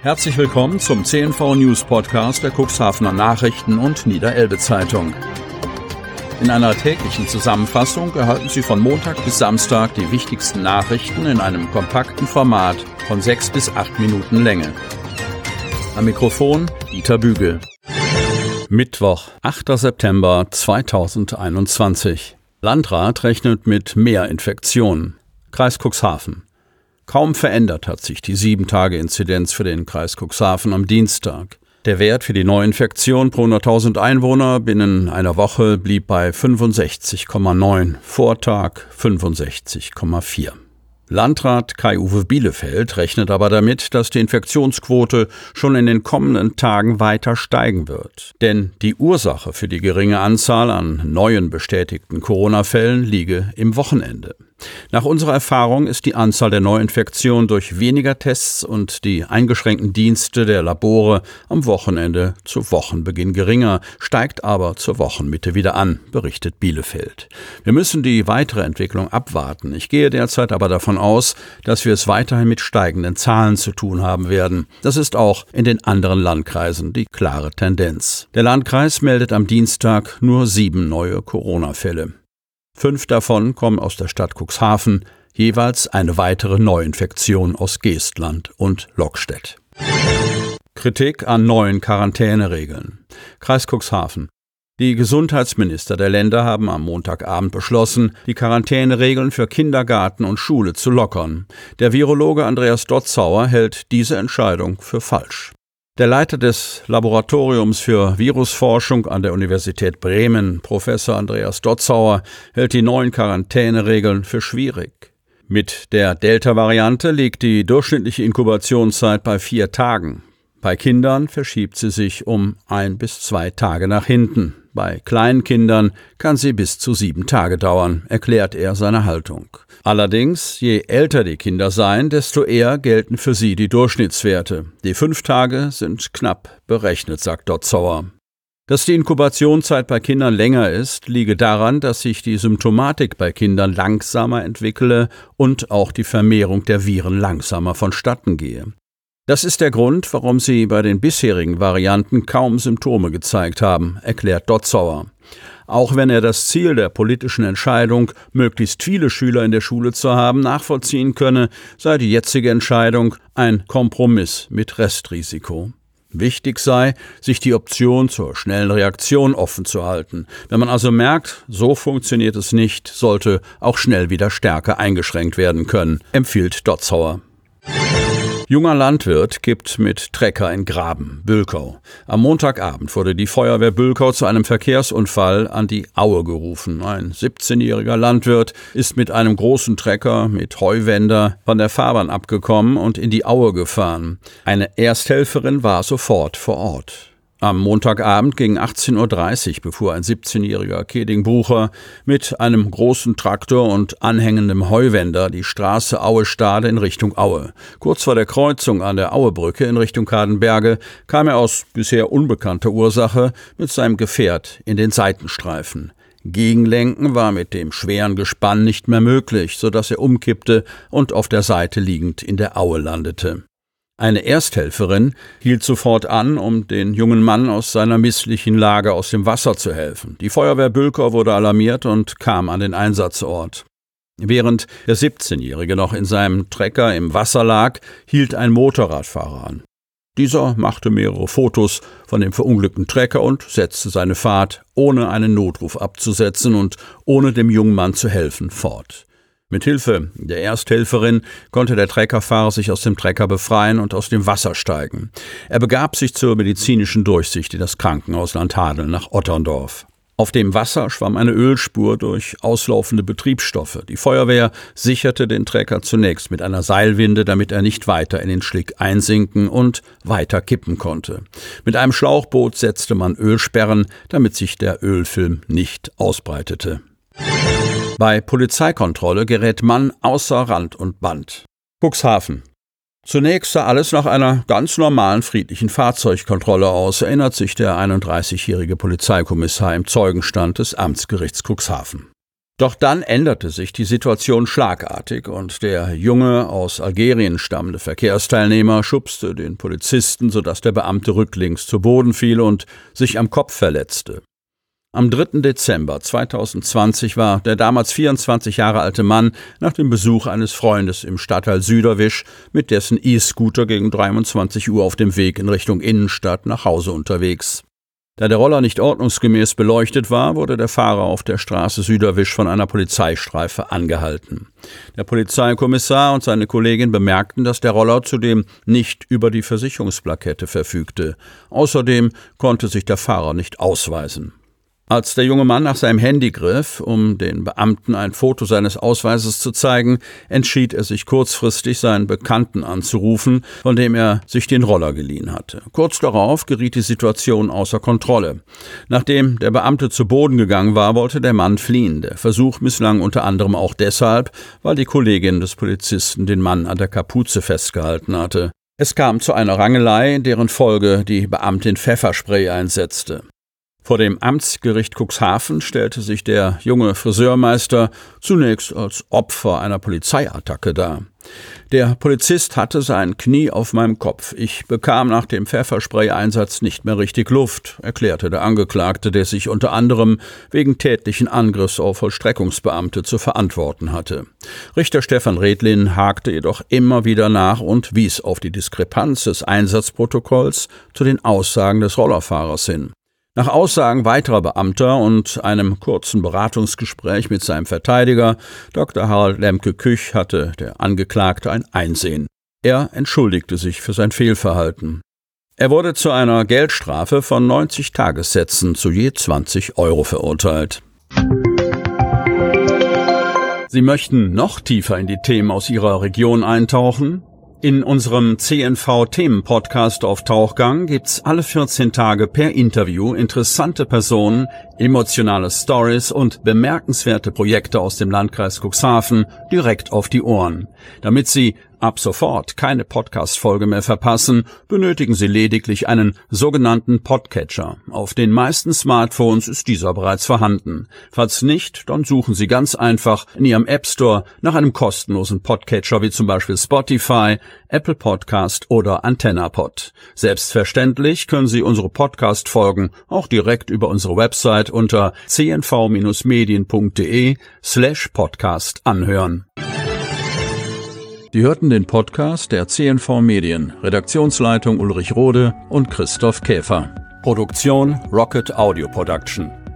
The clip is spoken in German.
Herzlich willkommen zum CNV News Podcast der Cuxhavener Nachrichten und Niederelbe Zeitung. In einer täglichen Zusammenfassung erhalten Sie von Montag bis Samstag die wichtigsten Nachrichten in einem kompakten Format von 6 bis 8 Minuten Länge. Am Mikrofon Dieter Bügel. Mittwoch, 8. September 2021. Landrat rechnet mit mehr Infektionen. Kreis Cuxhaven. Kaum verändert hat sich die 7-Tage-Inzidenz für den Kreis Cuxhaven am Dienstag. Der Wert für die Neuinfektion pro 100.000 Einwohner binnen einer Woche blieb bei 65,9, Vortag 65,4. Landrat Kai-Uwe Bielefeld rechnet aber damit, dass die Infektionsquote schon in den kommenden Tagen weiter steigen wird. Denn die Ursache für die geringe Anzahl an neuen bestätigten Corona-Fällen liege im Wochenende. Nach unserer Erfahrung ist die Anzahl der Neuinfektionen durch weniger Tests und die eingeschränkten Dienste der Labore am Wochenende zu Wochenbeginn geringer, steigt aber zur Wochenmitte wieder an, berichtet Bielefeld. Wir müssen die weitere Entwicklung abwarten. Ich gehe derzeit aber davon aus, dass wir es weiterhin mit steigenden Zahlen zu tun haben werden. Das ist auch in den anderen Landkreisen die klare Tendenz. Der Landkreis meldet am Dienstag nur 7 neue Corona-Fälle. 5 davon kommen aus der Stadt Cuxhaven, jeweils eine weitere Neuinfektion aus Geestland und Lockstedt. Kritik an neuen Quarantäneregeln. Kreis Cuxhaven. Die Gesundheitsminister der Länder haben am Montagabend beschlossen, die Quarantäneregeln für Kindergarten und Schule zu lockern. Der Virologe Andreas Dotzauer hält diese Entscheidung für falsch. Der Leiter des Laboratoriums für Virusforschung an der Universität Bremen, Professor Andreas Dotzauer, hält die neuen Quarantäneregeln für schwierig. Mit der Delta-Variante liegt die durchschnittliche Inkubationszeit bei 4 Tagen. Bei Kindern verschiebt sie sich um 1 bis 2 Tage nach hinten. Bei kleinen Kindern kann sie bis zu 7 Tage dauern, erklärt er seine Haltung. Allerdings, je älter die Kinder seien, desto eher gelten für sie die Durchschnittswerte. Die 5 Tage sind knapp berechnet, sagt Dotzauer. Dass die Inkubationszeit bei Kindern länger ist, liege daran, dass sich die Symptomatik bei Kindern langsamer entwickle und auch die Vermehrung der Viren langsamer vonstatten gehe. Das ist der Grund, warum sie bei den bisherigen Varianten kaum Symptome gezeigt haben, erklärt Dotzauer. Auch wenn er das Ziel der politischen Entscheidung, möglichst viele Schüler in der Schule zu haben, nachvollziehen könne, sei die jetzige Entscheidung ein Kompromiss mit Restrisiko. Wichtig sei, sich die Option zur schnellen Reaktion offen zu halten. Wenn man also merkt, so funktioniert es nicht, sollte auch schnell wieder stärker eingeschränkt werden können, empfiehlt Dotzauer. Junger Landwirt kippt mit Trecker in Graben, Bülkau. Am Montagabend wurde die Feuerwehr Bülkau zu einem Verkehrsunfall an die Aue gerufen. Ein 17-jähriger Landwirt ist mit einem großen Trecker mit Heuwender von der Fahrbahn abgekommen und in die Aue gefahren. Eine Ersthelferin war sofort vor Ort. Am Montagabend gegen 18.30 Uhr befuhr ein 17-jähriger Kedingbrucher mit einem großen Traktor und anhängendem Heuwender die Straße Aue-Stade in Richtung Aue. Kurz vor der Kreuzung an der Auebrücke in Richtung Kadenberge kam er aus bisher unbekannter Ursache mit seinem Gefährt in den Seitenstreifen. Gegenlenken war mit dem schweren Gespann nicht mehr möglich, sodass er umkippte und auf der Seite liegend in der Aue landete. Eine Ersthelferin hielt sofort an, um den jungen Mann aus seiner misslichen Lage aus dem Wasser zu helfen. Die Feuerwehr Bülkau wurde alarmiert und kam an den Einsatzort. Während der 17-Jährige noch in seinem Trecker im Wasser lag, hielt ein Motorradfahrer an. Dieser machte mehrere Fotos von dem verunglückten Trecker und setzte seine Fahrt, ohne einen Notruf abzusetzen und ohne dem jungen Mann zu helfen, fort. Mit Hilfe der Ersthelferin konnte der Treckerfahrer sich aus dem Trecker befreien und aus dem Wasser steigen. Er begab sich zur medizinischen Durchsicht in das Krankenhaus Landhadeln nach Otterndorf. Auf dem Wasser schwamm eine Ölspur durch auslaufende Betriebsstoffe. Die Feuerwehr sicherte den Trecker zunächst mit einer Seilwinde, damit er nicht weiter in den Schlick einsinken und weiter kippen konnte. Mit einem Schlauchboot setzte man Ölsperren, damit sich der Ölfilm nicht ausbreitete. Bei Polizeikontrolle gerät Mann außer Rand und Band. Cuxhaven. Zunächst sah alles nach einer ganz normalen friedlichen Fahrzeugkontrolle aus, erinnert sich der 31-jährige Polizeikommissar im Zeugenstand des Amtsgerichts Cuxhaven. Doch dann änderte sich die Situation schlagartig und der junge, aus Algerien stammende Verkehrsteilnehmer schubste den Polizisten, sodass der Beamte rücklings zu Boden fiel und sich am Kopf verletzte. Am 3. Dezember 2020 war der damals 24 Jahre alte Mann nach dem Besuch eines Freundes im Stadtteil Süderwisch mit dessen E-Scooter gegen 23 Uhr auf dem Weg in Richtung Innenstadt nach Hause unterwegs. Da der Roller nicht ordnungsgemäß beleuchtet war, wurde der Fahrer auf der Straße Süderwisch von einer Polizeistreife angehalten. Der Polizeikommissar und seine Kollegin bemerkten, dass der Roller zudem nicht über die Versicherungsplakette verfügte. Außerdem konnte sich der Fahrer nicht ausweisen. Als der junge Mann nach seinem Handy griff, um den Beamten ein Foto seines Ausweises zu zeigen, entschied er sich kurzfristig, seinen Bekannten anzurufen, von dem er sich den Roller geliehen hatte. Kurz darauf geriet die Situation außer Kontrolle. Nachdem der Beamte zu Boden gegangen war, wollte der Mann fliehen. Der Versuch misslang unter anderem auch deshalb, weil die Kollegin des Polizisten den Mann an der Kapuze festgehalten hatte. Es kam zu einer Rangelei, in deren Folge die Beamtin Pfefferspray einsetzte. Vor dem Amtsgericht Cuxhaven stellte sich der junge Friseurmeister zunächst als Opfer einer Polizeiattacke dar. Der Polizist hatte sein Knie auf meinem Kopf. Ich bekam nach dem Pfefferspray-Einsatz nicht mehr richtig Luft, erklärte der Angeklagte, der sich unter anderem wegen tätlichen Angriffs auf Vollstreckungsbeamte zu verantworten hatte. Richter Stefan Redlin hakte jedoch immer wieder nach und wies auf die Diskrepanz des Einsatzprotokolls zu den Aussagen des Rollerfahrers hin. Nach Aussagen weiterer Beamter und einem kurzen Beratungsgespräch mit seinem Verteidiger, Dr. Harald Lemke-Küch, hatte der Angeklagte ein Einsehen. Er entschuldigte sich für sein Fehlverhalten. Er wurde zu einer Geldstrafe von 90 Tagessätzen zu je 20 Euro verurteilt. Sie möchten noch tiefer in die Themen aus Ihrer Region eintauchen? In unserem CNV-Themen-Podcast auf Tauchgang gibt's alle 14 Tage per Interview interessante Personen, emotionale Stories und bemerkenswerte Projekte aus dem Landkreis Cuxhaven direkt auf die Ohren. Damit Sie ab sofort keine Podcast-Folge mehr verpassen, benötigen Sie lediglich einen sogenannten Podcatcher. Auf den meisten Smartphones ist dieser bereits vorhanden. Falls nicht, dann suchen Sie ganz einfach in Ihrem App Store nach einem kostenlosen Podcatcher wie zum Beispiel Spotify, Apple Podcast oder AntennaPod. Selbstverständlich können Sie unsere Podcast-Folgen auch direkt über unsere Website unter cnv-medien.de/podcast anhören. Sie hörten den Podcast der CNV Medien, Redaktionsleitung Ulrich Rode und Christoph Käfer. Produktion Rocket Audio Production.